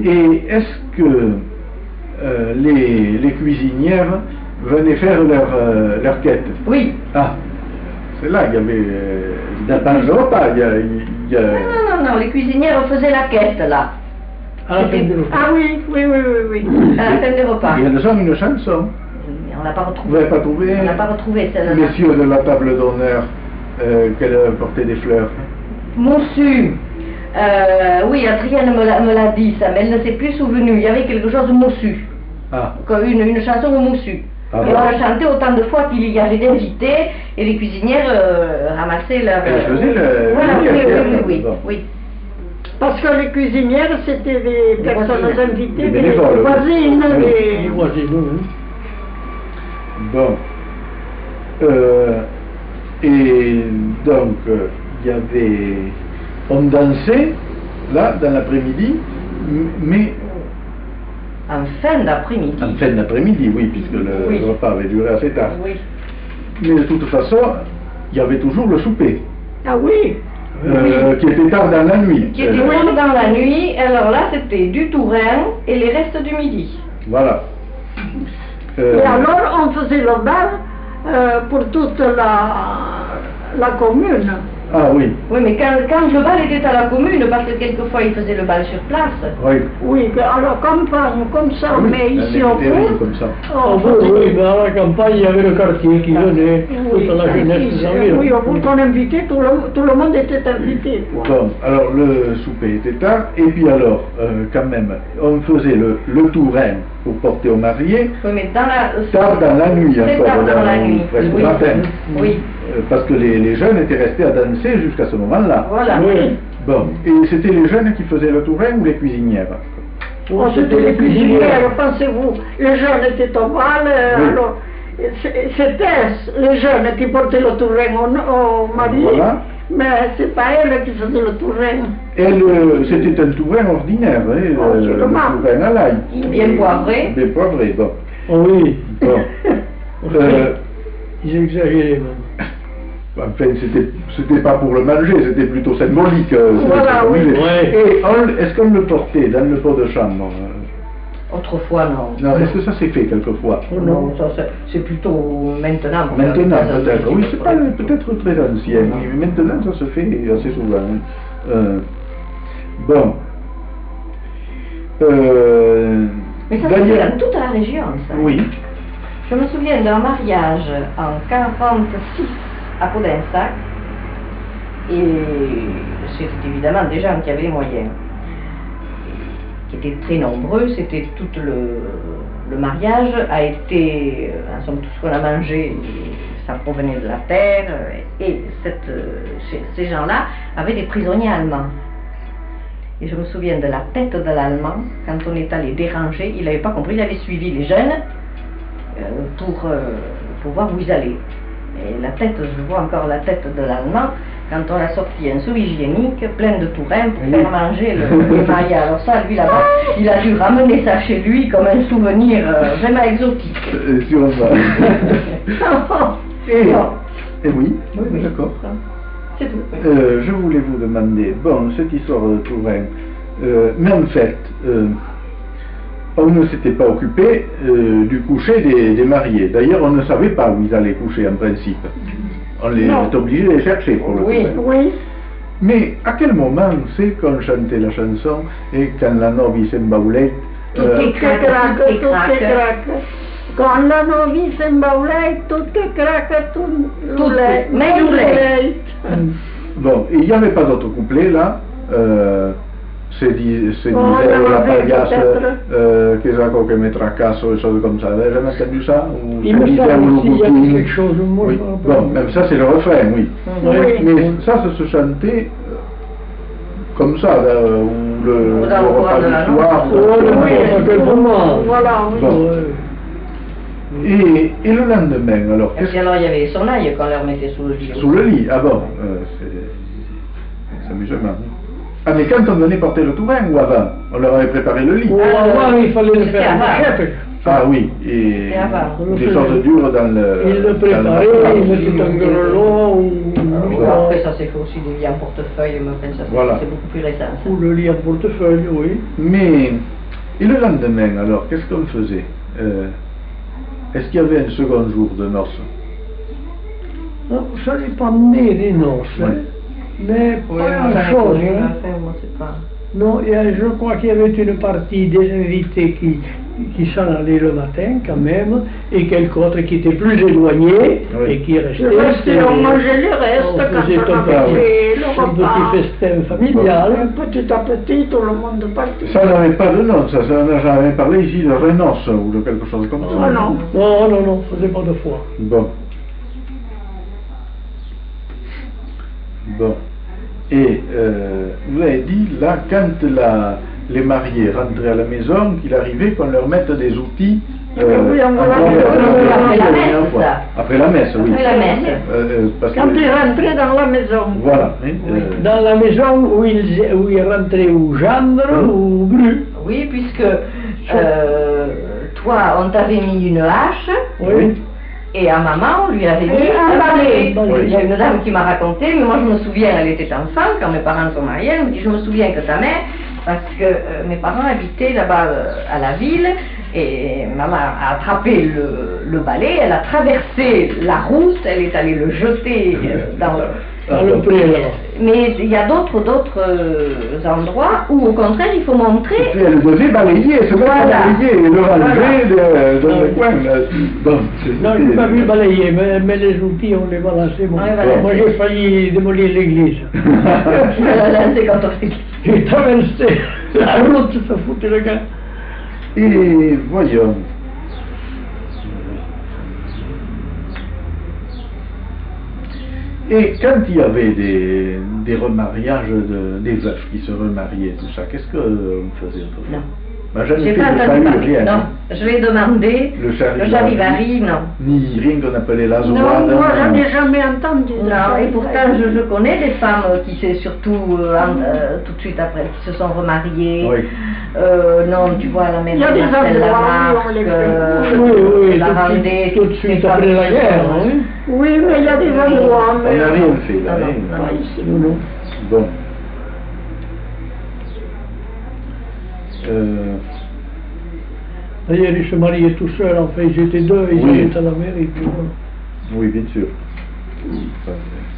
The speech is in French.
Et est-ce que les cuisinières venaient faire leur quête? Oui. Ah, c'est là qu'il y avait dans le repas. Non, les cuisinières faisaient la quête là. À la fin du repas. Ah oui, À la fin des repas. Et elles ont une chanson. On l'a pas Vous retrouvée. n'avez pas trouvé? On l'a pas retrouvée celle-là. Messieurs de la table d'honneur, qu'elle portait des fleurs. Moussu. Oui, Adrienne me l'a dit ça, mais elle ne s'est plus souvenue. Il y avait quelque chose de moussu. Ah. Comme une chanson au moussu. Ah et bon. on a chanté autant de fois qu'il y avait d'invités et les cuisinières ramassaient leur... Elle faisait le... Voilà, le oui. bon. Parce que les cuisinières, c'était des personnes voisines. invitées, Des des bénévoles, voisines, oui. Les des... voisins, oui. Bon. Et donc, il y avait... On dansait, là, dans l'après-midi, mais... En fin d'après-midi. En fin d'après-midi, oui, puisque Oui. le repas avait duré assez tard. Oui. Mais de toute façon, il y avait toujours le souper, Ah oui, qui était tard dans la nuit. Qui était tard dans la nuit, alors là c'était du tourin et les restes du midi. Voilà. et alors on faisait le bal pour toute la commune. Ah oui, Oui, mais quand le bal était à la commune, parce que quelquefois ils faisaient le bal sur place. oui. Oui, alors campagne comme ça, Ah oui, mais la ici au métairie, bout, comme ça. on Oui, mais à la campagne, il y avait le quartier qui venait, toute la jeunesse qui s'en vient. oui, au bout qu'on invitait, tout le monde était invité. Quoi. Bon, alors le souper était tard, et puis alors, quand même, on faisait le tourin pour porter au marié, Oui, mais dans la... tard dans la nuit Très encore, tard dans la nuit. presque Oui. matin. Oui, Parce que les jeunes étaient restés à danser jusqu'à ce moment-là. voilà. Oui. Bon, et c'était les jeunes qui faisaient le tourin ou les cuisinières? Oh, c'était les cuisinières, pensez-vous, les jeunes étaient au bal, Oui. alors c'était les jeunes qui portaient le tourin au mari, Voilà. mais c'est pas elles qui faisaient le tourin. C'était un tourin ordinaire, hein, Oh, le sûrement. tourin à l'ail. Bien poivré. Bien poivré, bon. Oh oui, Bon. ils exagéraient même. Enfin, c'était pas pour le manger, c'était plutôt symbolique. Voilà, c'était pour oui. manger. Ouais. Et est-ce qu'on le portait dans le pot de chambre? Autrefois, non. Non, est-ce que ça s'est fait quelquefois? Oh Non, ça, c'est plutôt maintenant. Maintenant, Ça, peut-être. Oui, c'est pas peut-être très ancien, oui, mais maintenant ça se fait assez souvent. Bon. Mais ça se fait dans toute la région, ça. Oui. Je me souviens d'un mariage en 46 à Podensac, et c'était évidemment des gens qui avaient les moyens, qui étaient très nombreux. C'était tout le mariage a été, en somme, tout ce qu'on a mangé, ça provenait de la terre, et ces gens-là avaient des prisonniers allemands. Et je me souviens de la tête de l'Allemand, quand on est allé déranger, il n'avait pas compris, il avait suivi les jeunes pour voir où ils allaient. Et la tête, je vois encore la tête de l'Allemand, quand on a sorti un seau hygiénique plein de tourin pour faire manger le Maya. Alors ça, lui là-bas, il a dû ramener ça chez lui comme un souvenir vraiment exotique. Sur ça. Non. Et oui, Oui. d'accord. C'est tout. Je voulais vous demander, bon, cette histoire de tourin, mais en fait, on ne s'était pas occupé du coucher des mariés. D'ailleurs, on ne savait pas où ils allaient coucher en principe. On les Non. est obligé de les chercher pour le Oui. tourin. Oui, Mais à quel moment c'est qu'on chantait la chanson et quand la novice embaulait Tout est tout est craque, tout est craque. Quand la novice imbaulait, tout est craque, tout roulait, mais roulait. bon, et il n'y avait pas d'autre couplet là. C'est disait Oh, la avait paillasse peut-être. que Jaco que me tracasso et choses comme ça. Vous avez jamais entendu ça? Ou Il ça me disait semble au aussi, il y a Louboutin? quelque chose, moi Oui. je me rappelle. Bon, même ça c'est le refrain, oui. Oui. Mais ça se chantait comme ça, là, où le Dans le repas courant de la du noce. soir. Oh, oui, à quel moment? Voilà, oui. Bon. Ouais. Et le lendemain, alors, Et puis alors il y avait les sonnailles qu'on leur mettait sous le lit. sous le lit? Ah bon, c'est amusement. Ah, mais quand on venait porter le tourin ou avant? On leur avait préparé le lit. Oh, avant, il fallait le C'était faire en avant. cachette. Ah oui, et Et avant. des choses dures dans le... Il le dans le préparait, matelas. il mettait un grelot ou Après ça s'est fait aussi des lits en portefeuille, mais enfin, ça Voilà. c'est beaucoup plus récent. Ça. ou le lit à portefeuille, oui. Mais Et le lendemain, alors, qu'est-ce qu'on faisait? Est-ce qu'il y avait un second jour de noces? Non, ça dépendait des noces, Ouais. mais Oui, pas moi, j'en ai grand-chose. connu, Hein. enfin, moi, c'est pas... Non, je crois qu'il y avait une partie des invités qui s'en allaient le matin quand même, et quelques autres qui étaient plus éloignés Oui. et qui restaient. Le reste, on mangeait le reste On quand faisait on un avait petit, fait le un repas. petit festin familial. Petit à petit, tout le monde partit. Ça n'avait pas de nom, ça n'a jamais parlé ici de renonce ou de quelque chose comme ça. Ah non. Non, non, non, on faisait pas de foi. Bon. Bon. Et vous avez dit, là, quand les mariés rentraient à la maison, qu'il arrivait qu'on leur mette des outils. Oui, on va après la messe, Après la messe, oui. Après la messe. Parce Quand que- ils rentraient dans la maison. Voilà. hein, Dans la maison où ils rentraient ou gendre ou bru. Oui, puisque toi, on t'avait mis une hache, Oui. et à maman, on lui avait mis Et un balai. balai. Il y a une dame qui m'a raconté, mais moi je me souviens, elle était enfant, quand mes parents sont mariés, elle me dit, je me souviens que ta mère, parce que mes parents habitaient là-bas à la ville, et maman a attrapé le balai, elle a traversé la route, elle est allée le jeter Dans le pré, là. Mais il y a d'autres endroits où, au contraire, il faut montrer. Et puis elle devait balayer, se mettre à Voilà. balayer et le ranger dans le Ah, coin. Bon, Non, je n'ai pas vu balayer, mais les outils, on les balançait. Moi, Ouais, voilà. Moi, j'ai failli démolir l'église. Là, c'est quand on fait. J'ai traversé la route, ça foutait le gars. Et voyons. Et quand il y avait des remariages, des veufs qui se remariaient, tout ça, qu'est-ce qu'on faisait autrefois? Non. Bah, jamais J'ai fait pas de entendu salut, parler. rien. Non, je l'ai demandé. Le charivari. charivari, non. Ni rien qu'on appelait la Non, zoade. moi, j'en ai jamais entendu. de Non, ça. et pourtant je connais des femmes qui c'est surtout tout de suite après qui se sont remariées. Oui. Non, tu vois la Il y maison a des Marcel endroits où Lamarck, on les fait. Oui, oui, la Vendée, tout de suite les après femmes la qui guerre. sont- Hein. Oui, mais il y a des endroits. On mais- n'a rien fait là. Non, non, hein. non. Pas ici. Non, non. Bon. D'ailleurs, ils se mariaient tout seuls, enfin, ils étaient deux, ils Oui. étaient à l'Amérique. Voilà. Oui, bien sûr. Enfin,